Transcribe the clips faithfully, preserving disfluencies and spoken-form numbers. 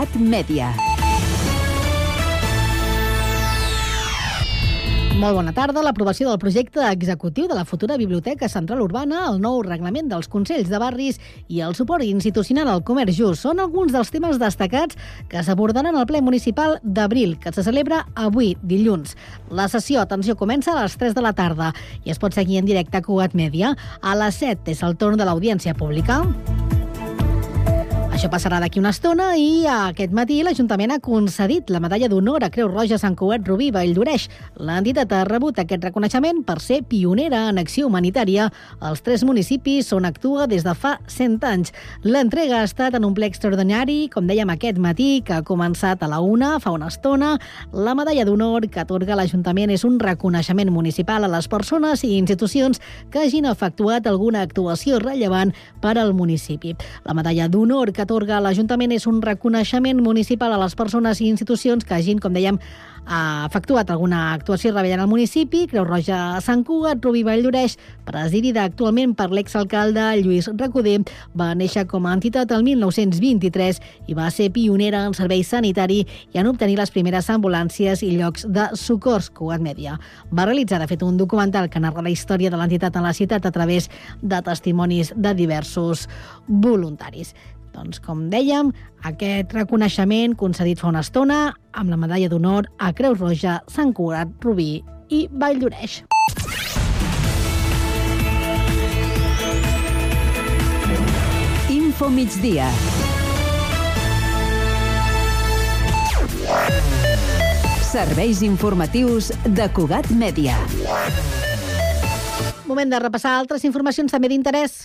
Cugat Mèdia. Molt bona tarda. L'aprovació del projecte executiu de la futura Biblioteca Central Urbana, el nou reglament dels Consells de Barris i el suport institucional al comerç just són alguns dels temes destacats que s'abordaran al ple municipal d'abril, que se celebra avui, dilluns. La sessió, atenció, comença a les tres de la tarda i es pot seguir en directe a Cugat Mèdia. A les set és el torn de l'audiència pública. Això passarà d'aquí una estona i aquest matí l'Ajuntament ha concedit la medalla d'honor a Creu Roja Sant Cugat Rubí Valldoreix. L'entitat ha rebut aquest reconeixement per ser pionera en acció humanitària als tres municipis on actua des de fa cent anys. L'entrega ha estat en un ple extraordinari, com dèiem aquest matí, que ha començat a la una, fa una estona. La medalla d'honor que atorga l'Ajuntament és un reconeixement municipal a les persones i institucions que hagin efectuat alguna actuació rellevant per al municipi. La medalla d'honor que atorga l'Ajuntament és un reconeixement municipal a les persones i institucions que hagin, com dèiem, ha efectuat alguna actuació rellevant al municipi. Creu Roja Sant Cugat Rubí Valldoreix, presidida actualment per l'exalcalde Lluís Recoder, va néixer com a entitat el mil nou-cents vint-i-tres i va ser pionera en servei sanitari i en obtenir les primeres ambulàncies i llocs de socors. Cugat Mèdia va realitzar, de fet, un documental que narra la història de l'entitat en la ciutat a través de testimonis de diversos voluntaris. Doncs, com dèiem, aquest reconeixement concedit fa una estona amb la medalla d'honor a Creu Roja Sant Cugat Rubí i Valldoreix. Info migdia. Serveis informatius de Cugat Mèdia. Moment de repassar altres informacions també d'interès.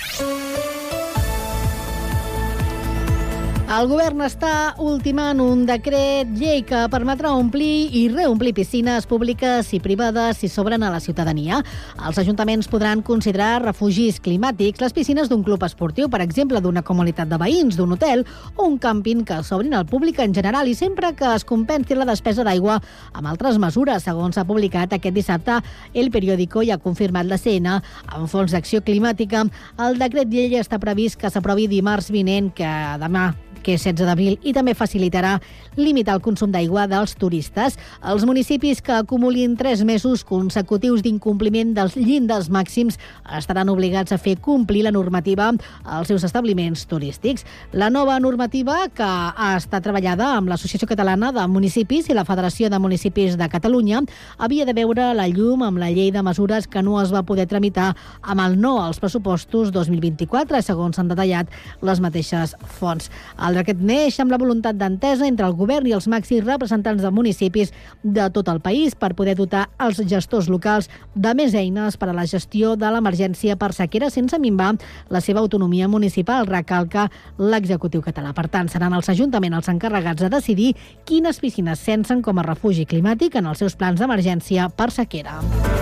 El govern està ultimant un decret llei que permetrà omplir i reomplir piscines públiques i privades si s'obren a la ciutadania. Els ajuntaments podran considerar refugis climàtics les piscines d'un club esportiu, per exemple, d'una comunitat de veïns, d'un hotel o un càmping que s'obrin al públic en general i sempre que es compensi la despesa d'aigua amb altres mesures, segons s'ha publicat aquest dissabte El Periódico i ha confirmat l'A C N amb fons d'acció climàtica. El decret llei està previst que s'aprovi dimarts vinent, que demà que és setze d'abril, i també facilitarà limitar el consum d'aigua dels turistes. Els municipis que acumulin tres mesos consecutius d'incompliment dels llindars màxims estaran obligats a fer complir la normativa als seus establiments turístics. La nova normativa, que ha estat treballada amb l'Associació Catalana de Municipis i la Federació de Municipis de Catalunya, havia de veure la llum amb la llei de mesures que no es va poder tramitar amb el no als pressupostos dos mil vint-i-quatre, segons han detallat les mateixes fonts. El decret neix amb la voluntat d'entesa entre el govern i els màxims representants de municipis de tot el país per poder dotar els gestors locals de més eines per a la gestió de l'emergència per sequera sense minvar la seva autonomia municipal, recalca l'executiu català. Per tant, seran els ajuntaments els encarregats de decidir quines piscines censen com a refugi climàtic en els seus plans d'emergència per sequera.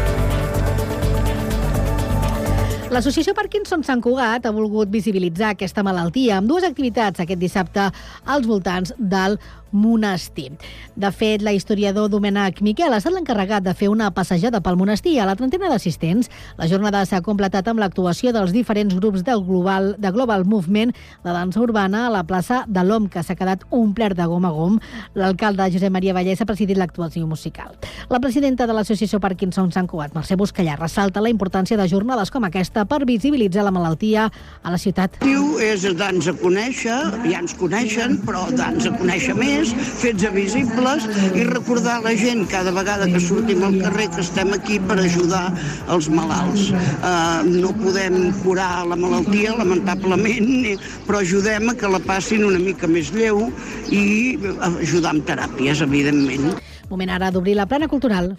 L'Associació Parkinson Sant Cugat ha volgut visibilitzar aquesta malaltia amb dues activitats aquest dissabte als voltants del monestir. De fet, l'historiador Domènec Miquel ha estat l'encarregat de fer una passejada pel monestir a la trentena d'assistents. La jornada s'ha completat amb l'actuació dels diferents grups del Global, de Global Movement de dansa urbana a la plaça de l'Om, que s'ha quedat omplert de gom a gom. L'alcalde Josep Maria Vallès ha presidit l'actuació musical. La presidenta de l'Associació Parkinson Sant Cugat, Mercè Buscallà, ressalta la importància de jornades com aquesta per visibilitzar la malaltia a la ciutat. És dar-nos a conèixer, ja ens coneixen, però dar-nos a conèixer més, fets visibles i recordar a la gent cada vegada que sortim al carrer que estem aquí per ajudar els malalts. Uh, no podem curar la malaltia, lamentablement, però ajudem a que la passin una mica més lleu i ajudar amb teràpies, evidentment. Moment ara d'obrir la plana cultural.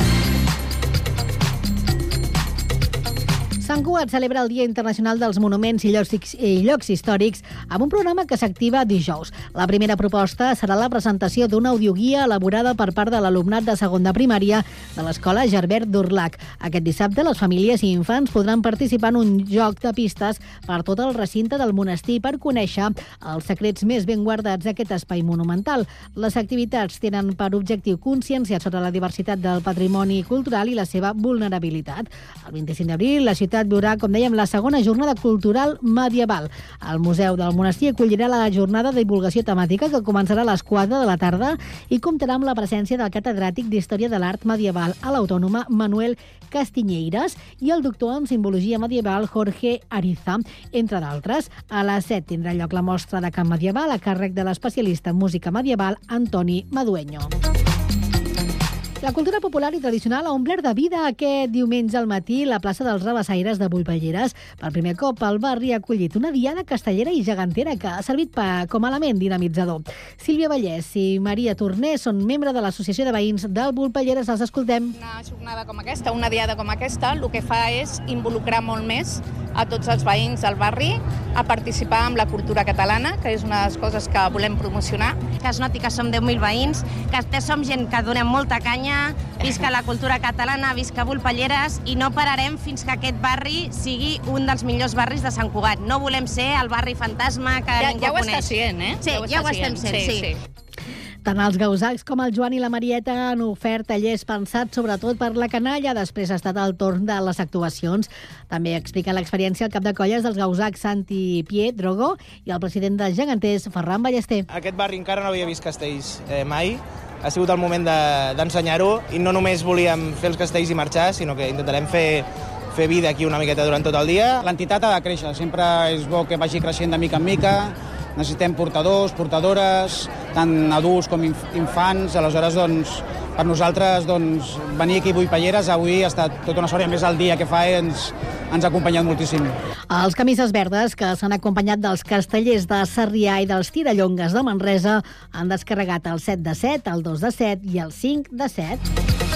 Sant Cugat celebra el Dia Internacional dels Monuments i Llocs, i llocs Històrics amb un programa que s'activa dijous. La primera proposta serà la presentació d'una audioguia elaborada per part de l'alumnat de segon de primària de l'Escola Gerbert d'Urlac. Aquest dissabte, les famílies i infants podran participar en un joc de pistes per tot el recinte del monestir per conèixer els secrets més ben guardats d'aquest espai monumental. Les activitats tenen per objectiu conscienciar sobre la diversitat del patrimoni cultural i la seva vulnerabilitat. El vint-i-cinc d'abril, la ciutat viurà, com dèiem, la segona jornada cultural medieval. El Museu del Monestir acollirà la jornada de divulgació temàtica que començarà a les quatre de la tarda i comptarà amb la presència del catedràtic d'Història de l'Art Medieval a l'Autònoma Manuel Castiñeiras i el doctor en Simbologia Medieval Jorge Ariza, entre d'altres. A les set tindrà lloc la mostra de cant medieval a càrrec de l'especialista en música medieval Antoni Madueño. La cultura popular i tradicional ha omplert de vida aquest diumenge al matí la plaça dels Rabassaires de Buipalleres. Per primer cop, el barri ha acollit una diada castellera i gegantera que ha servit per, com a element dinamitzador. Sílvia Vallès i Maria Torner són membres de l'Associació de Veïns del Buipalleres. Els escoltem. Una jornada com aquesta, una diada com aquesta, el que fa és involucrar molt més a tots els veïns del barri a participar en la cultura catalana, que és una de les coses que volem promocionar. Que es noti que som deu mil veïns, que som gent que donem molta canya, visca la cultura catalana, visca Buipalleres, i no pararem fins que aquest barri sigui un dels millors barris de Sant Cugat. No volem ser el barri fantasma que ja, ningú ja ho coneix. Està sent, eh? Sí, ja ho, ja ho estem sent, sí. sí. sí. Tant els gausacs com el Joan i la Marieta han ofert tallers pensats sobretot per la canalla. Després ha estat el torn de les actuacions. També explica l'experiència el cap de colles dels gausacs Santi Piet Drogo i el president de Geganters, Ferran Ballester. Aquest barri encara no havia vist castells eh, mai. Ha sigut el moment d'ensenyar-ho de, i no només volíem fer els castells i marxar, sinó que intentarem fer fer vida aquí una miqueta durant tot el dia. L'entitat ha de créixer, sempre és bo que vagi creixent de mica en mica. Necessitem portadors, portadores, tant adults com infants. Aleshores, doncs, per nosaltres, doncs, venir aquí a Buipalleres avui ha estat tota una sort, i a més el dia que fa ens, ens ha acompanyat moltíssim. Els camises verdes, que s'han acompanyat dels castellers de Sarrià i dels tirallongues de Manresa, han descarregat el set de set, el dos de set i el cinc de set.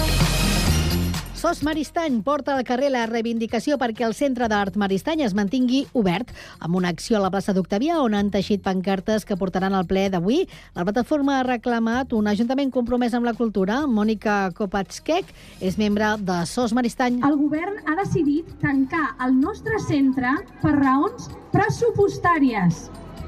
Sos Maristany porta al carrer la reivindicació perquè el Centre d'Art Maristany es mantingui obert, amb una acció a la plaça d'Octavià on han teixit pancartes que portaran al ple d'avui. La plataforma ha reclamat un ajuntament compromès amb la cultura. Mònica Kopatskek és membre de Sos Maristany. El govern ha decidit tancar el nostre centre per raons pressupostàries.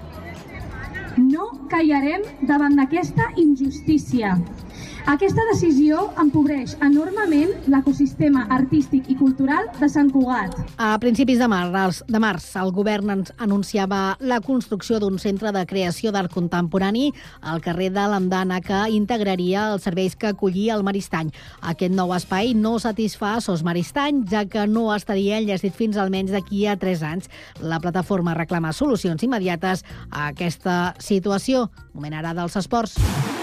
No callarem davant d'aquesta injustícia. Aquesta decisió empobreix enormement l'ecosistema artístic i cultural de Sant Cugat. A principis de març, de març el govern ens anunciava la construcció d'un centre de creació d'art contemporani al carrer de l'Andana que integraria els serveis que acollia el Maristany. Aquest nou espai no satisfà Sos Maristany, ja que no estaria enllestit fins almenys d'aquí a tres anys. La plataforma reclama solucions immediates a aquesta situació. Moment ara dels esports.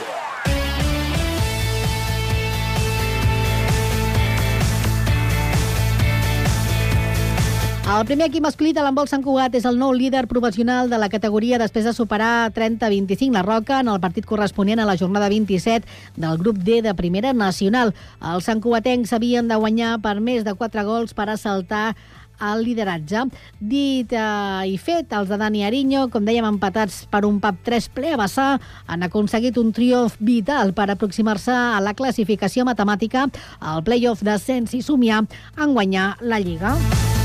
El primer equip masculí de l'handbol Sant Cugat és el nou líder professional de la categoria després de superar trenta a vint-i-cinc la Roca en el partit corresponent a la jornada vint-i-set del grup D de Primera Nacional. Els santcugatencs havien de guanyar per més de quatre gols per assaltar el lideratge. Dit eh, i fet, els de Dani Ariño, com dèiem, empatats per un pub tres ple a Bassà, han aconseguit un triomf vital per aproximar-se a la classificació matemàtica, al play-off d'ascens i somiar en guanyar la Lliga.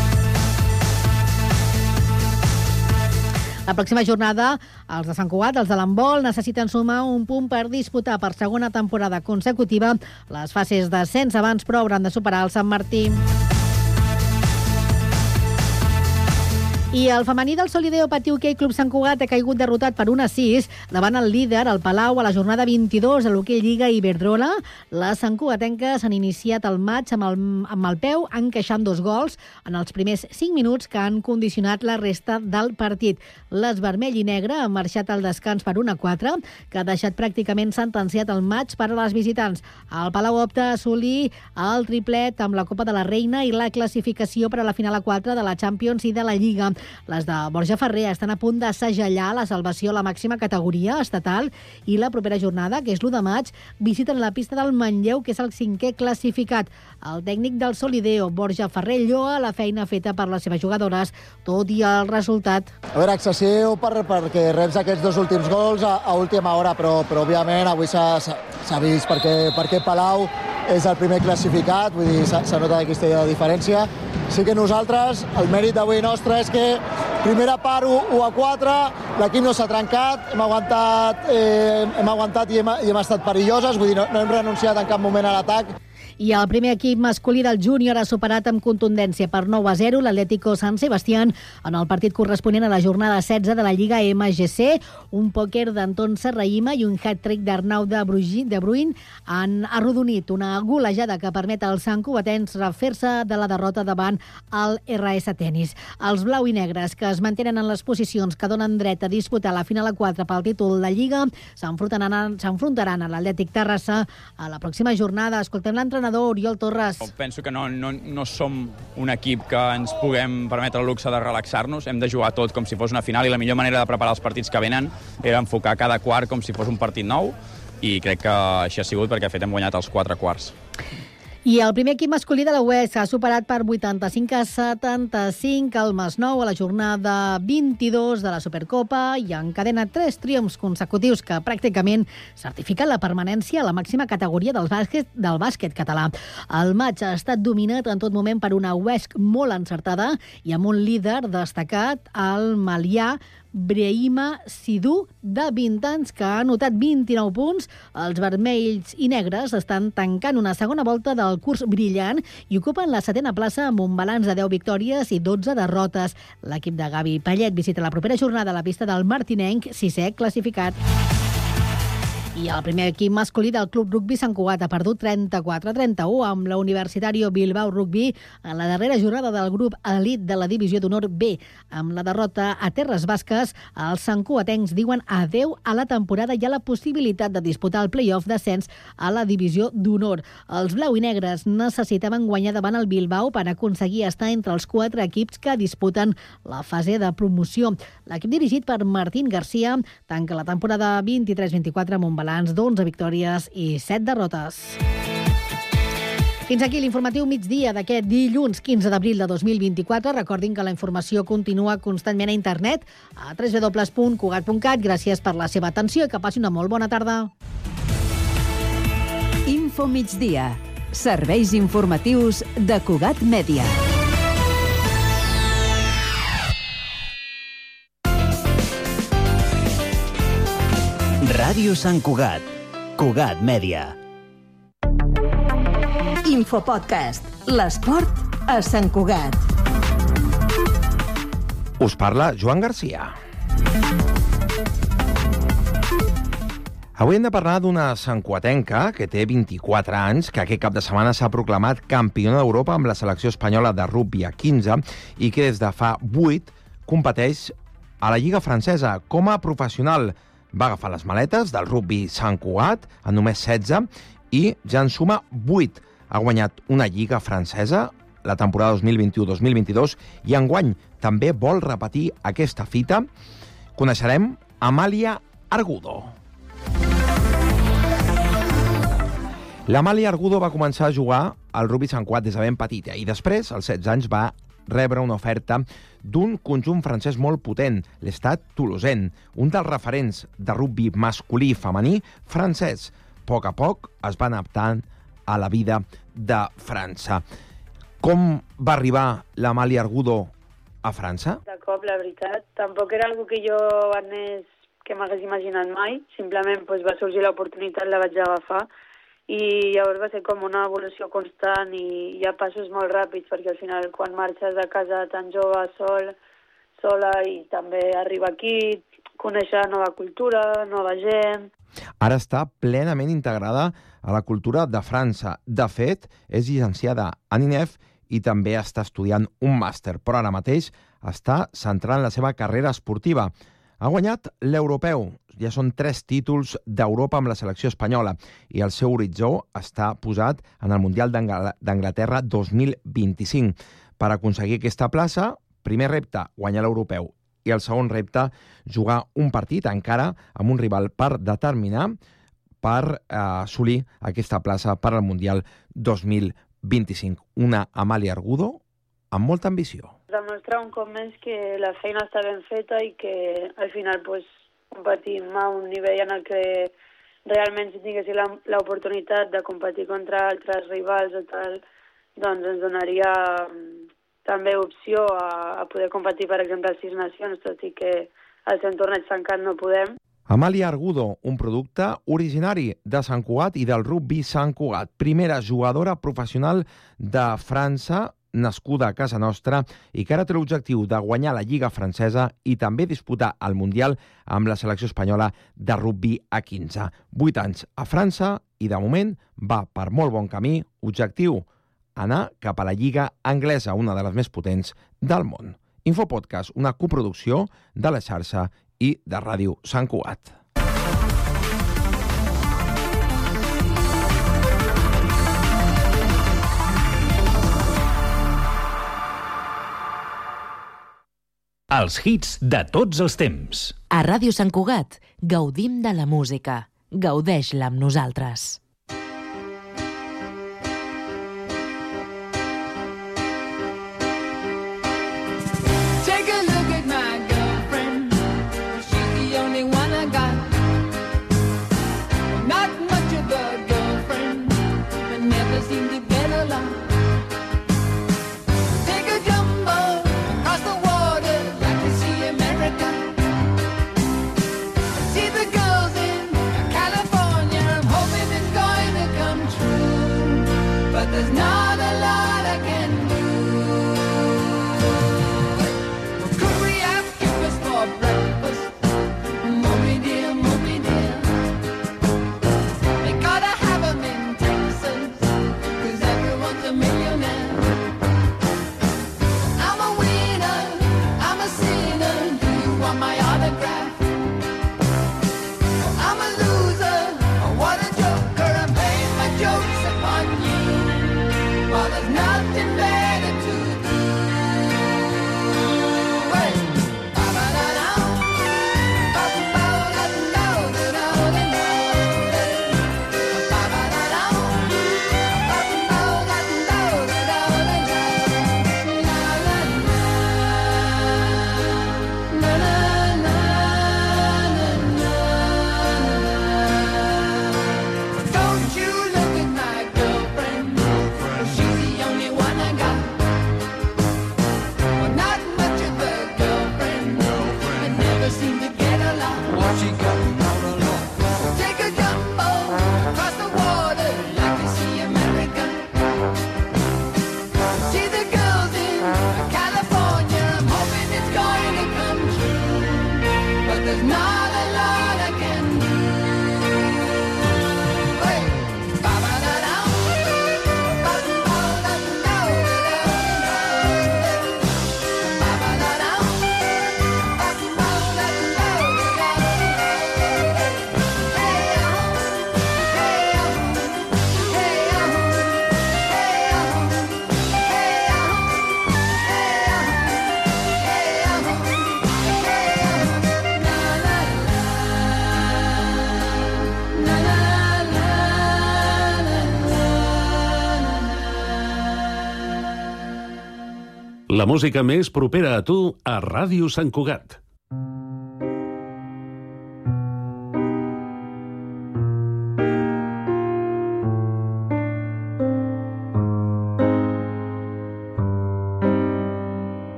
La pròxima jornada, els de Sant Cugat, els de l'handbol, necessiten sumar un punt per disputar per segona temporada consecutiva les fases d'ascens abans, però hauran de superar el Sant Martí. I el femení del Solideo Patí Hoquei Club Sant Cugat ha caigut derrotat per un a sis davant el líder, el Palau, a la jornada vint-i-dos a l'Hoquei Lliga Iberdrola. Les santcugatenques han iniciat el maig amb el, amb el peu, encaixant dos gols en els primers cinc minuts que han condicionat la resta del partit. Les vermell i negre han marxat al descans per un a quatre, que ha deixat pràcticament sentenciat el maig per a les visitants. El Palau opta a assolir el triplet amb la Copa de la Reina i la classificació per a la final a quatre de la Champions i de la Lliga. Les de Borja Ferrer estan a punt de segellar la salvació a la màxima categoria estatal i la propera jornada, que és l'u de maig, visiten la pista del Manlleu, que és el cinquè classificat. El tècnic del Solideo, Borja Ferrer, lloa la feina feta per les seves jugadores, tot i el resultat. A veure, excessiu per, perquè reps aquests dos últims gols a, a última hora, però, però òbviament avui s'ha vist perquè, perquè Palau és el primer classificat, vull dir, s'ha notat aquesta diferència. Sí que nosaltres, el mèrit d'avui nostre és que primera part u a quatre, l'equip no s'ha trencat, hem aguantat, eh, hem aguantat i hem, i hem estat perilloses, vull dir, no, no hem renunciat en cap moment a l'atac. I el primer equip masculí del júnior ha superat amb contundència per nou a zero l'Atlético San Sebastián en el partit corresponent a la jornada setze de la Lliga M G C. Un pòquer d'Anton Serrahima i un hat-trick d'Arnau de Bruin han arrodonit una golejada que permet als santcugatens refer-se de la derrota davant el R S Tenis. Els blau i negres, que es mantenen en les posicions que donen dret a disputar la final a quatre pel títol de Lliga, s'enfrontaran, s'enfrontaran a l'Atlètic Terrassa a la pròxima jornada. Escoltem l'entrenador Oriol Torres. Penso que no, no, no som un equip que ens puguem permetre el luxe de relaxar-nos. Hem de jugar tot com si fos una final i la millor manera de preparar els partits que venen era enfocar cada quart com si fos un partit nou i crec que així ha sigut perquè, de fet, hem guanyat els quatre quarts. I el primer equip masculí de la U E S ha superat per vuitanta-cinc a setanta-cinc el Masnou a la jornada vint-i-dos de la Supercopa i encadena tres triomfs consecutius que pràcticament certifiquen la permanència a la màxima categoria del bàsquet, del bàsquet català. El maig ha estat dominat en tot moment per una U E S C molt encertada i amb un líder destacat, el malià Brehima Sidhu, de vint anys, que ha anotat vint-i-nou punts. Els vermells i negres estan tancant una segona volta del curs brillant i ocupen la setena plaça amb un balanç de deu victòries i dotze derrotes. L'equip de Gavi Pallet visita la propera jornada a la pista del Martinenc, sisè classificat. I el primer equip masculí del Club Rugbi Sant Cugat ha perdut trenta-quatre a trenta-u amb la Universitario Bilbao Rugby en la darrera jornada del grup elit de la Divisió d'Honor B. Amb la derrota a Terres Basques, els santcugatencs diuen adeu a la temporada i a la possibilitat de disputar el play-off d'ascens a la Divisió d'Honor. Els blau i negres necessitaven guanyar davant el Bilbao per aconseguir estar entre els quatre equips que disputen la fase de promoció. L'equip dirigit per Martín García tanca la temporada vint-i-tres vint-i-quatre amb un balanç d'onze victòries i set derrotes. Fins aquí l'informatiu migdia d'aquest dilluns quinze d'abril de dos mil vint-i-quatre. Recordin que la informació continua constantment a internet a w w w punt cugat punt cat. Gràcies per la seva atenció i que passi una molt bona tarda. Info migdia. Serveis informatius de Cugat Mèdia. Ràdio Sant Cugat. Cugat Mèdia. Infopodcast. L'esport a Sant Cugat. Us parla Joan Garcia. Avui hem de parlar d'una santcugatenca que té vint-i-quatre anys, que aquest cap de setmana s'ha proclamat campiona d'Europa amb la selecció espanyola de rugbi a quinze i que des de fa vuit competeix a la Lliga Francesa com a professional. Va agafar les maletes del rugbi Sant Cugat en només setze i ja en suma vuit. Ha guanyat una Lliga Francesa la temporada dos mil vint-i-u dos mil vint-i-dos i enguany també vol repetir aquesta fita. Coneixerem Amàlia Argudo. L'Amàlia Argudo va començar a jugar al rugbi Sant Cugat des de ben petita i després, als setze anys, va rebre una oferta d'un conjunt francès molt potent, l'Stade Toulousain, un dels referents de rugbi masculí i femení francès. A poc a poc es va adaptant a la vida de França. Com va arribar l'Amàlia Argudo a França? De cop, la veritat. Tampoc era algo que jo anés, que m'hagués imaginat mai. Simplement pues, va sorgir l'oportunitat, la vaig agafar. I llavors va ser com una evolució constant i hi ha passos molt ràpids, perquè al final quan marxes de casa tan jove, sol, sola i també arriba aquí, conèixer nova cultura, nova gent. Ara està plenament integrada a la cultura de França. De fet, és llicenciada en I N E F i també està estudiant un màster, però ara mateix està centrant la seva carrera esportiva. Ha guanyat l'europeu. Ja són tres títols d'Europa amb la selecció espanyola i el seu horitzó està posat en el Mundial d'Anglaterra dos mil vint-i-cinc. Per aconseguir aquesta plaça, primer repte, guanyar l'europeu, i el segon repte, jugar un partit encara amb un rival per determinar per eh, assolir aquesta plaça per al Mundial dos mil vint-i-cinc. Una Amàlia Argudo amb molta ambició. Demostrar un cop més que la feina està ben feta i que al final pues, competim a un nivell en el que realment si tinguéssim l'oportunitat de competir contra altres rivals o tal, doncs ens donaria també opció a, a poder competir, per exemple, als Sis Nacions, tot i que al cent torneig tancat no podem. Amàlia Argudo, un producte originari de Sant Cugat i del Rugby Sant Cugat. Primera jugadora professional de França, nascuda a casa nostra i que ara té l'objectiu de guanyar la Lliga francesa i també disputar el Mundial amb la selecció espanyola de rugby a quinze. Vuit anys a França i de moment va per molt bon camí. Objectiu, anar cap a la Lliga anglesa, una de les més potents del món. Infopodcast, una coproducció de la xarxa i de Ràdio Sant Cugat. Els hits de tots els temps. A Ràdio Sant Cugat gaudim de la música. Gaudeix-la amb nosaltres. La música més propera a tu a Ràdio Sant Cugat.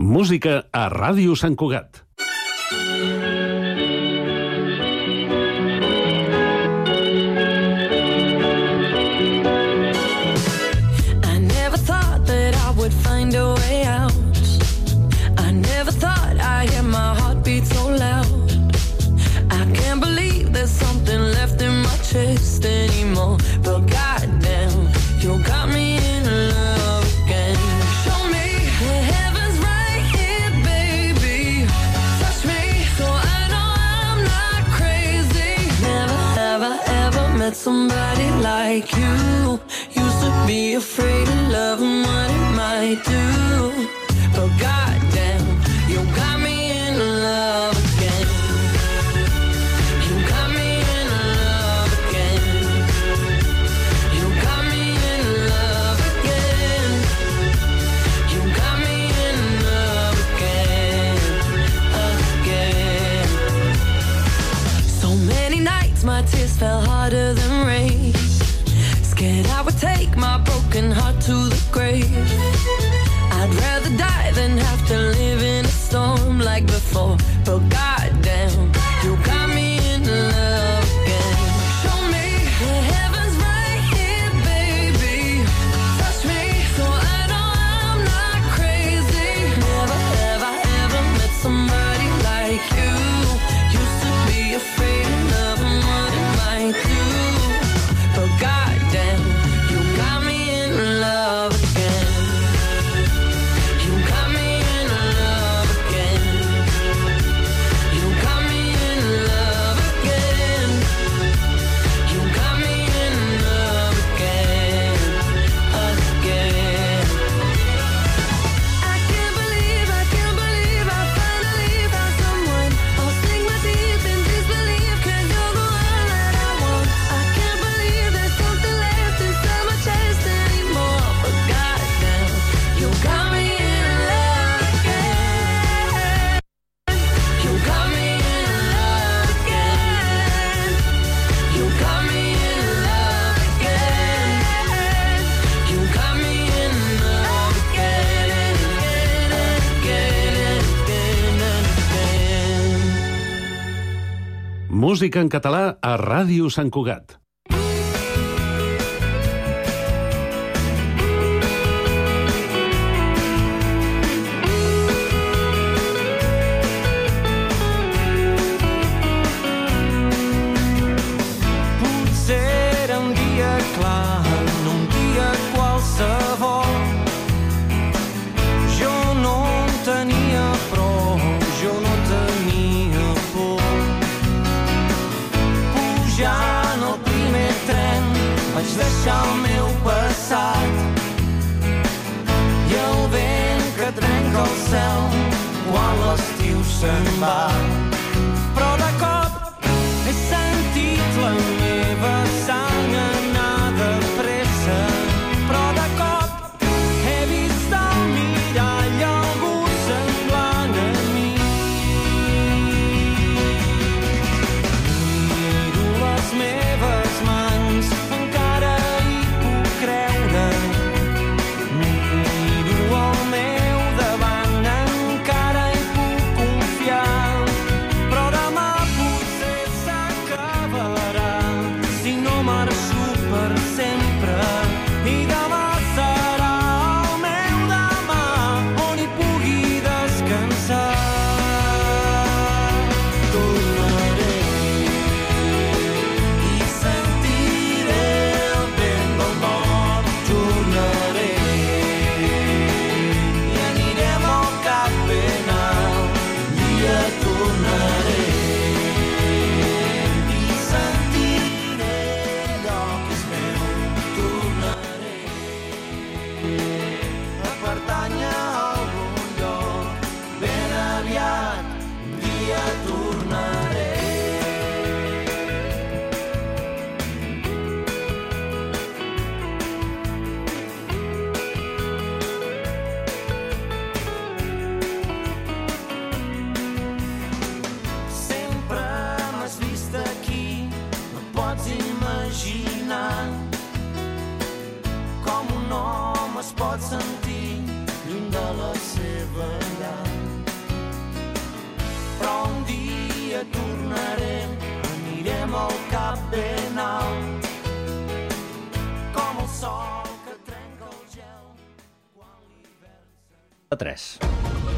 Música a Ràdio Sant Cugat. I never thought that I would find a way out. I never thought I'd hear my heartbeat so loud. I can't believe there's something left in my chest anymore. But goddamn, you got me in love again. Show me the heavens right here, baby. Touch me so I know I'm not crazy. Never have I ever met somebody like you. Used to be afraid of love and what it might do. But goddamn, you got me in love again. You got me in love again. You got me in love again. You got me in love again, again. So many nights my tears fell harder than rain. Scared I would take my broken heart to the grave. I'd rather die than have to live in a storm like before. But goddamn, you got me in love again. Show me the heavens right here, baby. Touch me so I know I'm not crazy. Never have I ever met somebody like you. Used to be afraid of love and what it might do. But goddamn, you got me in love again. You got me in love again. You got me in love again. You got me in love again, again. I can't believe, I can't believe I finally found someone. I'll sink my teeth in disbelief 'cause you're the one that I want. I can't believe there's something left inside my chest anymore. But goddamn, you got me in love again. You got me in love again. You got me in love again. You got me in love again, again, again, again, again. Música en català a Ràdio Sant Cugat. Potser era un dia clar, no un dia qualsevol. Jo no en tenia prou, jo no tenia por. Pujant al primer tren vaig deixar el meu passat i el vent que trenca el cel quan l'estiu se'n va. Però de cop he sentit la meva sang anar de pressa. Però de cop he vist al mirall algú semblant a mi. Miro les meves mans, encara hi puc creure. Miro el meu davant, encara hi puc confiar. Però demà potser s'acabarà si no marxo per sempre. I demà serà el meu demà on hi pugui descansar. Tornaré i sentiré el vent del nord. Tornaré i anirem al cap ben alt. Un dia tornaré i sentiré allò que és meu. cap ben alt, com el sol que trenca el gel quan l'hivern... A tres.